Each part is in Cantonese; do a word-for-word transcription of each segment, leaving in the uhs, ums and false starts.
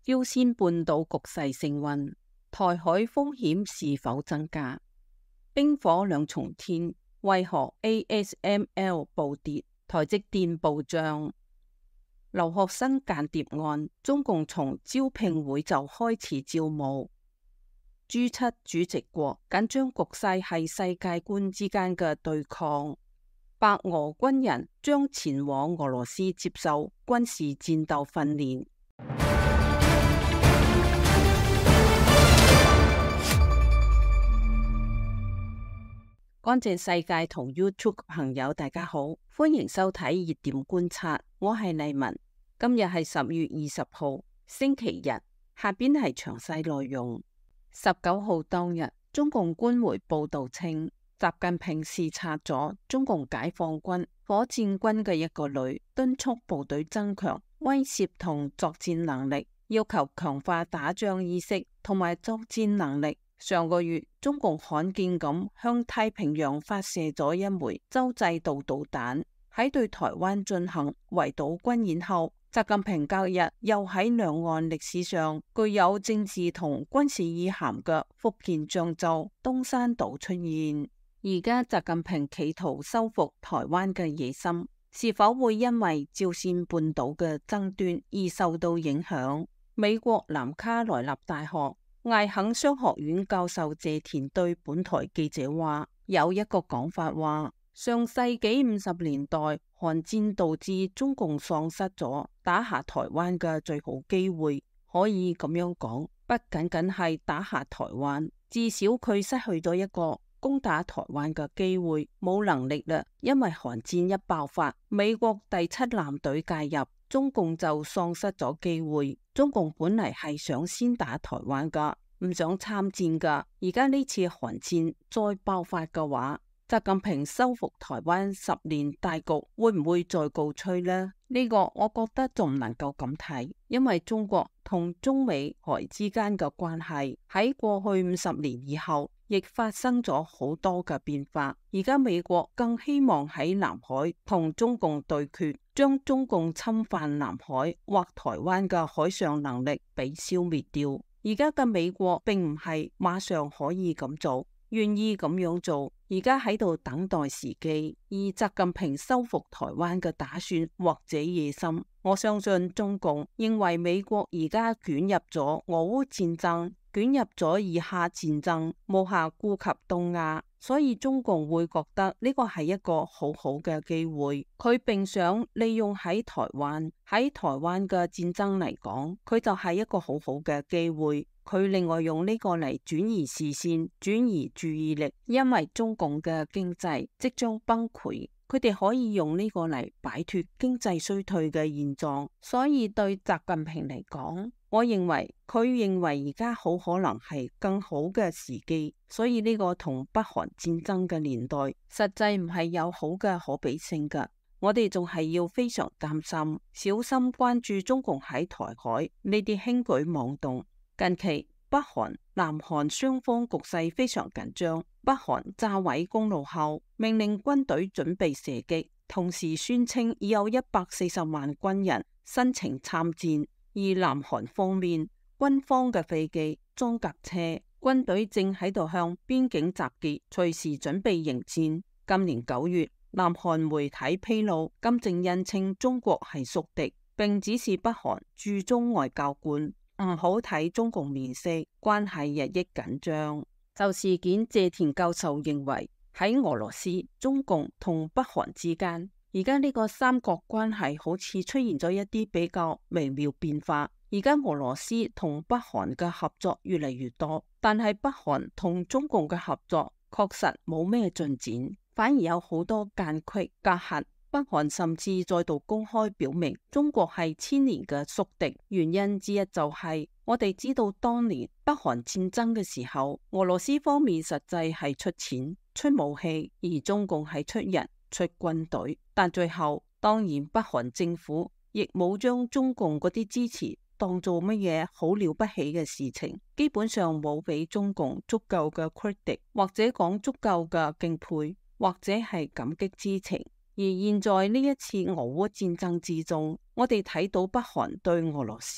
朝鮮半島局勢升溫，台海風險是否增加？冰火兩重天，為何 A S M L 暴跌？台積電暴漲，留學生間諜案，中共從招聘會就開始招募。G 七主席國緊張局勢係世界觀之間嘅對抗。白俄軍人將前往俄羅斯接受軍事戰鬥訓練。乾淨世界同 YouTube 朋友大家好，歡迎收睇熱點觀察，我係麗文。今日係十月二十號星期日，下邊係詳細內容。十九號當日，中共官媒報道稱，習近平視察咗中共解放軍火箭軍嘅一個旅，敦促部隊增強威懾同作戰能力，要求強化打仗意識同埋作戰能力。上個月，中共罕見咁向太平洋發射咗一枚洲際導導彈。喺對台灣進行圍島軍演後，習近平隔日又喺兩岸歷史上具有政治同軍事意涵嘅福建漳州東山島出現。而家習近平企圖收復台灣嘅野心，是否會因為朝鮮半島嘅爭端而受到影響？美國南卡羅來納大學艾肯商學院教授謝田對本台記者話，有一個講法話，上世紀五十年代韓戰導致中共喪失咗打下台灣嘅最好機會，可以咁樣講，不僅僅係打下台灣，至少佢失去咗一個攻打台灣嘅機會，冇能力啦。因為韓戰一爆發，美國第七艦隊介入，中共就喪失咗機會。中共本嚟係想先打台灣噶，唔想參戰噶。而家呢次韓戰再爆發嘅話，習近平收復台灣十年大局會唔會再告吹呢？呢個我覺得仲唔能夠咁睇，因為中國同中美台之間嘅關係喺過去五十年以後亦發生咗好多嘅變化。而家美國更希望喺南海同中共對決，將中共侵犯南海或台灣嘅海上能力俾消滅掉。而家嘅美國並唔係馬上可以咁做，願意咁樣做，而家喺度等待時機。而習近平收復台灣嘅打算或者野心，我相信中共認為美國而家捲入咗俄烏戰爭，捲入咗以哈戰爭，無暇顧及東亞，所以中共會覺得呢個係一個好好嘅機會。佢並想利用喺台灣，喺台灣嘅戰爭嚟講，佢就係一個好好嘅機會。佢另外用呢個嚟轉移視線、轉移注意力，因為中共嘅經濟即將崩潰，佢哋可以用呢個嚟擺脫經濟衰退嘅現狀。所以對習近平嚟講，我認為佢認為而家好可能係更好嘅時機。所以呢個同北韓戰爭嘅年代實際唔係有好嘅可比性㗎。我哋仲係要非常擔心、小心關注中共喺台海呢啲輕舉妄動。近期北韓、南韓雙方局勢非常緊張。北韓炸毀公路後，命令軍隊準備射擊，同時宣稱已有一百四十萬軍人申請參戰。而南韓方面，軍方嘅飛機、裝甲車、軍隊正喺度向邊境集結，隨時準備迎戰。今年九月，南韓媒體披露，金正恩稱中國係宿敵，並指示北韓駐中外交官唔好睇中共面色，關係日益緊張。就事件，謝田教授認為喺俄羅斯、中共同北韓之間，而家呢個三角關係好似出現咗一啲比較微妙變化。而家俄羅斯同北韓嘅合作越嚟越多，但係北韓同中共嘅合作確實冇咩進展，反而有好多間隙隔閡。北韓甚至再度公開表明中國係千年嘅宿敵，原因之一就係我哋知道當年北韓戰爭嘅時候，俄羅斯方面實際係出錢出武器，而中共係出人出軍隊，但最後當然北韓政府亦冇將中共嗰啲支持當做乜嘢好了不起嘅事情，基本上冇俾中共足夠嘅 credit， 或者講足夠嘅敬佩，或者係感激之情。而現在呢一次俄烏戰爭之中，我哋睇到北韓對俄羅斯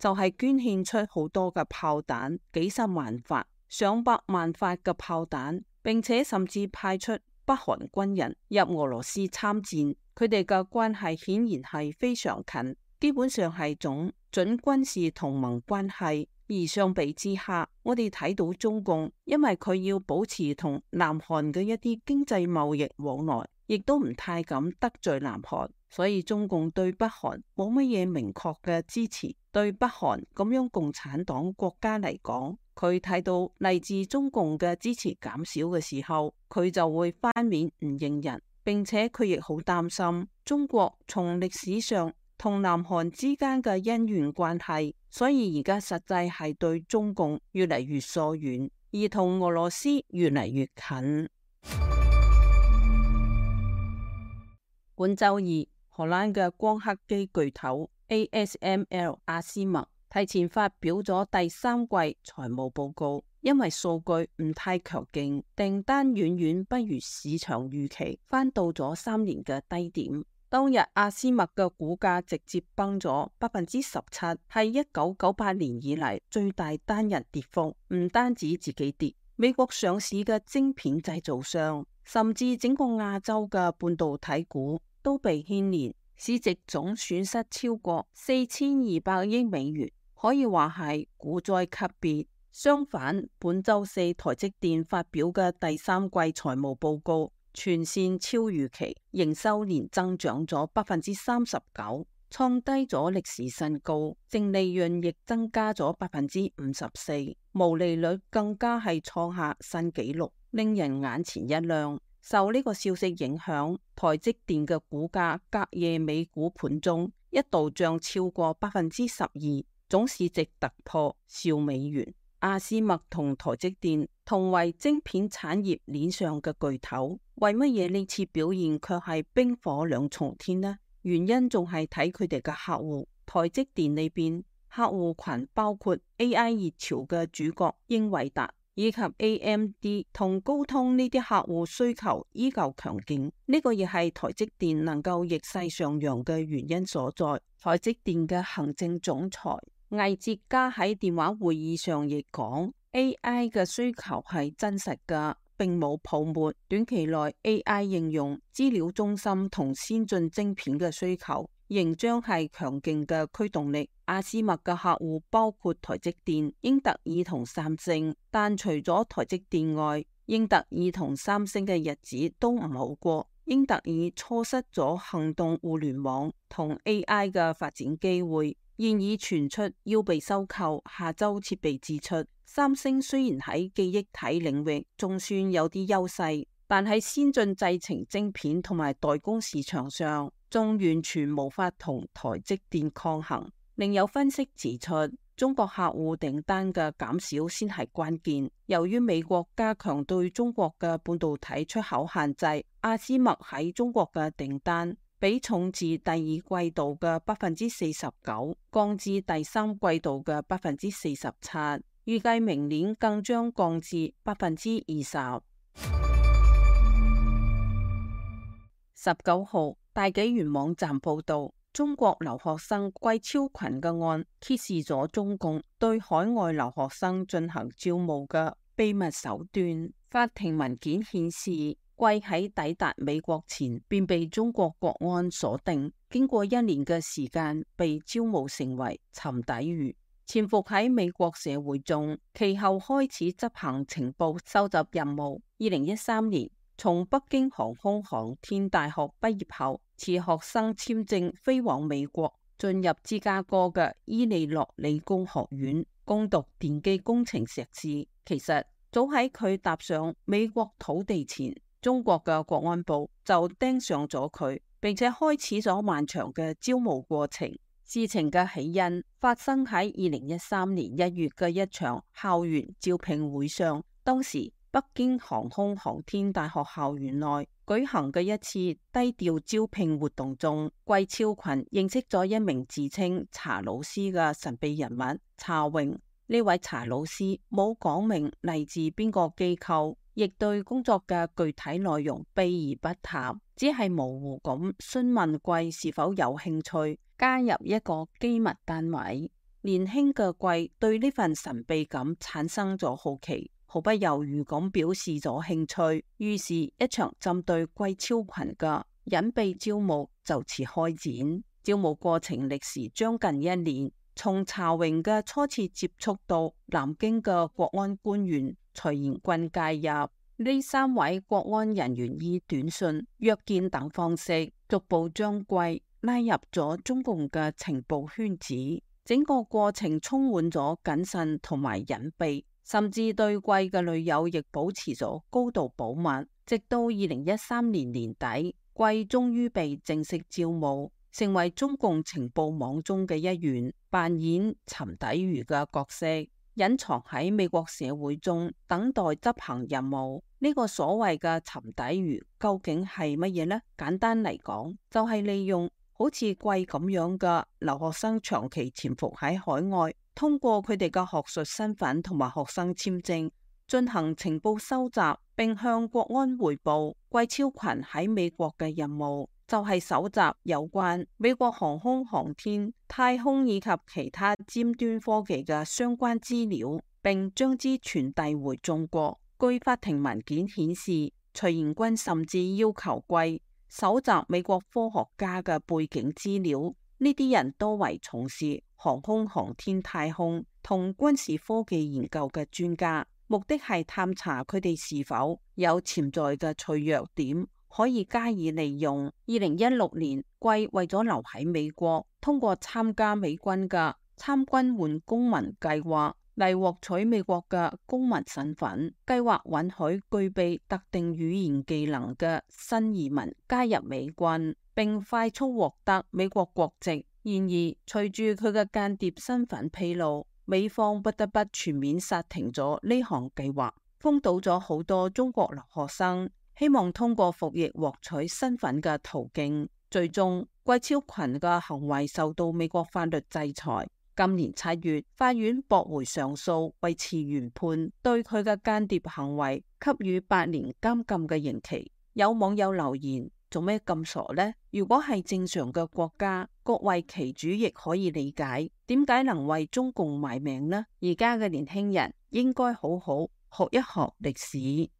就係捐獻出好多嘅炮彈，幾十萬發、上百萬發嘅炮彈，並且甚至派出北韓軍人入俄羅斯參戰。佢哋嘅關係顯然係非常近，基本上係種準軍事同盟關係。而相比之下，我哋睇到中共，因為佢要保持同南韓嘅一啲經濟貿易往來，亦都唔太敢得罪南韓，所以中共對北韓冇乜嘢明確嘅支持。對北韓咁樣共產黨國家嚟講，佢睇到嚟自中共嘅支持減少嘅時候，佢就會翻面唔認人，並且佢亦好擔心中國從歷史上同南韓之間嘅恩怨關係，所以而家實際係對中共越嚟越疏遠，而同俄羅斯越嚟越近。本周二，荷蘭嘅光刻機巨頭 A S M L 阿斯麥提前發表咗第三季財務報告，因為數據唔太強勁，訂單遠遠不如市場預期，翻到咗三年嘅低點。當日阿斯麥嘅股價直接崩咗百分之十七，係一九九八年以嚟最大單日跌幅。唔單止自己跌，美國上市嘅晶片製造商，甚至整個亞洲嘅半導體股都被牽連，市值總損失超過四千二百億美元，可以話係股災級別。相反，本周四台積電發表嘅第三季財務報告，全線超預期，營收年增長咗百分之三十九，創低咗歷史新高，淨利潤亦增加咗百分之五十四，毛利率更加係創下新紀錄，令人眼前一亮。受呢個消息影響，台積電嘅股價隔夜美股盤中一度漲超過百分之十二，總市值突破兆美元。阿斯麥同台積電同為晶片產業鏈上嘅巨頭，為乜嘢呢次表現卻係冰火兩重天呢？原因仲係睇佢哋嘅客戶。台積電呢邊客戶群包括 A I 熱潮嘅主角英偉達，以及 A M D 同高通呢啲客戶需求依舊強勁。呢、這個亦係台積電能夠逆勢上揚嘅原因所在。台積電嘅行政總裁魏哲家喺電話會議上亦講 A I 嘅需求係真實㗎，並冇泡沫。短期內 A I 應用、資料中心同先進晶片嘅需求仍將係強勁嘅驅動力。阿斯麥嘅客戶包括台積電、英特爾同三星，但除咗台積電外，英特爾同三星嘅日子都唔好過。英特爾錯失咗行動互聯網同 A I 嘅發展機會，現已傳出要被收購，下周設備支出。三星雖然喺記憶體領域仲算有啲優勢，但喺先進製程晶片同埋代工市場上，仲完全無法同台積電抗衡。另有分析指出，中國客戶訂單嘅減少先係關鍵。由於美國加強對中國嘅半導體出口限制，阿斯麥喺中國嘅訂單比重自第二季度嘅百分之四十九降至第三季度嘅百分之四十七，預計明年更將降至百分之二十。十九號，大紀元網站報道，中國留學生季超群嘅案揭示咗中共對海外留學生進行招募嘅秘密手段。法庭文件顯示，季喺抵達美國前便被中國國安鎖定，經過一年嘅時間被招募成為沉底魚，潛伏喺美國社會中，其後開始執行情報收集任務。二零一三年，從北京航空航天大學畢業後，持學生簽證飛往美國，進入芝加哥嘅伊利諾理工學院攻讀電機工程碩士。其實早喺佢踏上美國土地前，中國嘅國安部就盯上咗佢，並且開始咗漫長嘅招募過程。事情嘅起因發生喺二零一三年一月嘅一場校園招聘會上，當時北京航空航天大學校園內舉行嘅一次低調招聘活動中，季超群認識咗一名自稱查老師嘅神秘人物查榮。呢位查老師冇講明嚟自邊個機構，亦對工作嘅具體內容避而不談，只係模糊咁詢問季是否有興趣加入一個機密單位。 年輕嘅貴對呢份神秘感產生咗好奇，毫不猶豫咁表示咗興趣。於是，一場針對貴超群嘅隱秘招募就此開展。招募過程歷時將近一年，從查榮嘅初次接觸到南京嘅國安官員徐延軍介入，呢三位國安人員以短信、約見等方式，逐步將貴拉入咗中共嘅情報圈子。整個過程充滿咗謹慎同埋隱秘，甚至對貴嘅女友亦保持咗高度保密。直到二零一三年年底，貴終於被正式招募，成為中共情報網中嘅一員，扮演沉底魚嘅角色，隱藏喺美國社會中，等待執行任務。呢、這個所謂嘅沉底魚究竟係乜嘢呢？簡單嚟講，就係、是、利用好似貴咁樣嘅留學生長期潛伏喺海外，通過佢哋嘅學術身份同埋學生簽證進行情報收集，並向國安匯報。貴超群喺美國嘅任務就係搜集有關美國航空航天、太空以及其他尖端科技嘅相關資料，並將之傳遞回中國。據法庭文件顯示，徐延軍甚至要求貴搜集美國科學家嘅背景資料，呢啲人多為從事航空航天、太空同軍事科技研究嘅專家，目的係探查佢哋是否有潛在嘅脆弱點可以加以利用。二零一六年，貴為咗留喺美國，通過參加美軍嘅參軍換公民計劃嚟獲取美國嘅公民身份。計劃允許具備特定語言技能嘅新移民加入美軍，並快速獲得美國國籍。然而，隨住佢嘅間諜身份披露，美方不得不全面剎停咗呢項計劃，封堵咗好多中國留學生希望通過服役獲取身份嘅途徑。最終，貴超群嘅行為受到美國法律制裁。今年七月，法院駁回上訴，維持原判，對佢嘅間諜行為給予八年監禁嘅刑期。有網友留言：做咩咁傻呢？如果係正常嘅國家，各為其主亦可以理解，點解能為中共賣命呢？而家嘅年輕人應該好好學一學歷史。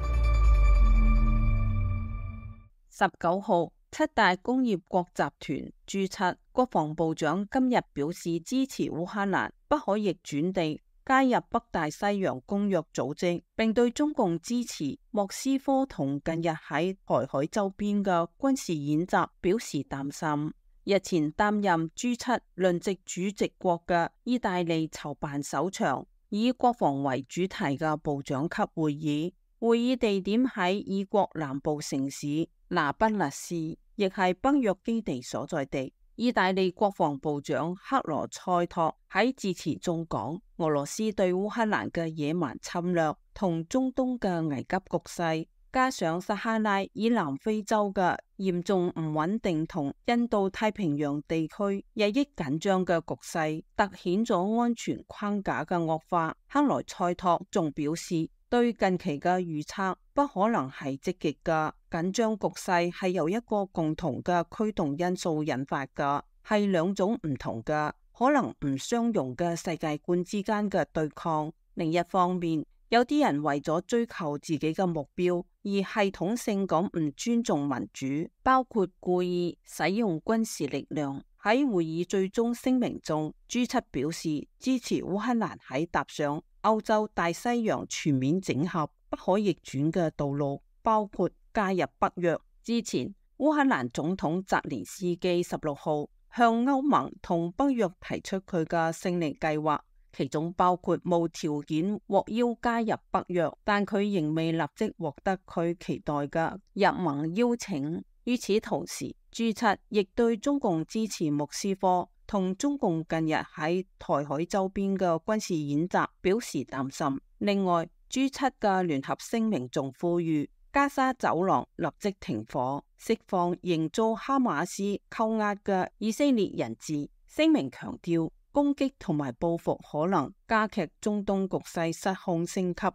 十九號，七大工業國集團 G 七，國防部長今日表示支持烏克蘭不可逆轉地加入北大西洋公約組織，並對中共支持莫斯科同近日喺台海周邊嘅軍事演習表示擔心。日前擔任 G 七輪值主席國嘅意大利籌辦首場以國防為主題嘅部長級會議，會議地點喺意國南部城市那不勒斯，亦係北約基地所在地。意大利國防部長克羅塞托喺致辭中講，俄羅斯對烏克蘭嘅野蠻侵略同中東嘅危急局勢，加上撒哈拉以南非洲嘅嚴重唔穩定同印度太平洋地區日益緊張嘅局勢，凸顯咗安全框架嘅惡化。克羅塞托仲表示，對近期嘅預測不可能係積極嘅，緊張局勢係由一個共同嘅驅動因素引發嘅，係兩種唔同嘅可能唔相容嘅世界觀之間嘅對抗。另一方面，有啲人為咗追求自己嘅目標而系統性咁唔尊重民主，包括故意使用軍事力量。喺會議最終聲明中， G 七表示支持烏克蘭喺踏上歐洲大西洋全面整合不可逆轉嘅道路，包括加入北約。之前，烏克蘭總統澤連斯基十六號向歐盟同北約提出佢嘅勝利計劃，其中包括無條件獲邀加入北約，但佢仍未立即獲得佢期待嘅入盟邀請。與此同時， G 七亦對中共支持莫斯科同中共近日喺台海周邊嘅軍事演習表示擔心。另外， G 七嘅聯合聲明仲呼籲加沙走廊立即停火，釋放仍遭哈馬斯扣押嘅以色列人質。聲明強調，攻擊同埋報復可能加劇中東局勢失控升級。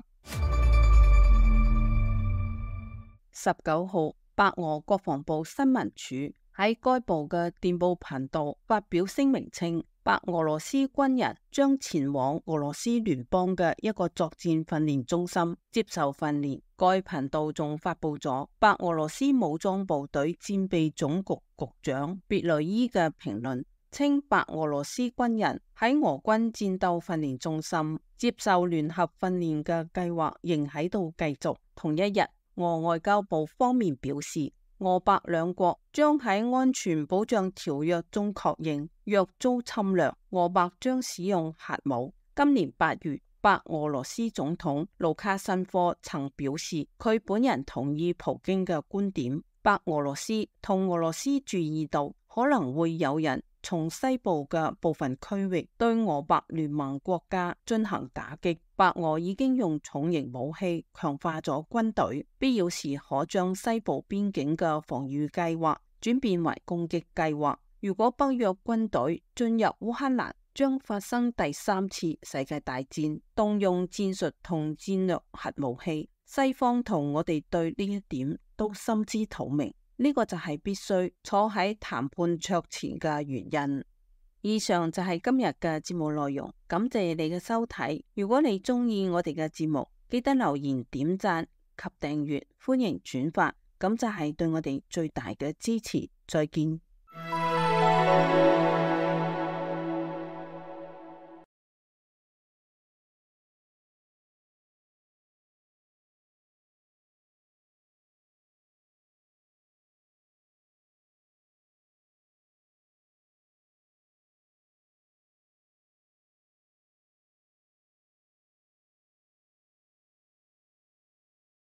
十九號，白俄國防部新聞處喺該部嘅電報頻道發表聲明稱， 白俄羅斯軍人將前往俄羅斯聯邦嘅一個作戰訓練中心接受訓練。該頻道仲發佈咗白俄羅斯武裝部隊戰備總局局長別雷伊嘅評論，稱白俄羅斯軍人喺俄軍戰鬥訓練中心接受聯合訓練嘅計劃仍喺度繼續。同一日，俄外交部方面表示，俄白兩國將喺安全保障條約中確認，若遭侵略，俄白將使用核武。今年八月，白俄羅斯總統盧卡申科曾表示，佢本人同意普京嘅觀點，白俄羅斯同俄羅斯注意到可能會有人從西部嘅部分區域對俄白聯盟國家進行打擊。白俄已經用重型武器強化咗軍隊，必要時可將西部邊境嘅防禦計劃轉變為攻擊計劃。如果北約軍隊進入烏克蘭，將發生第三次世界大戰，動用戰術同戰略核武器。西方同我哋對呢一點都心知肚明，呢個就係必須坐喺談判桌前嘅原因。以上就係今日嘅節目內容，感謝你嘅收睇。如果你鍾意我哋嘅節目，記得留言、點讚及訂閱，歡迎轉發，咁就係對我哋最大嘅支持。再見。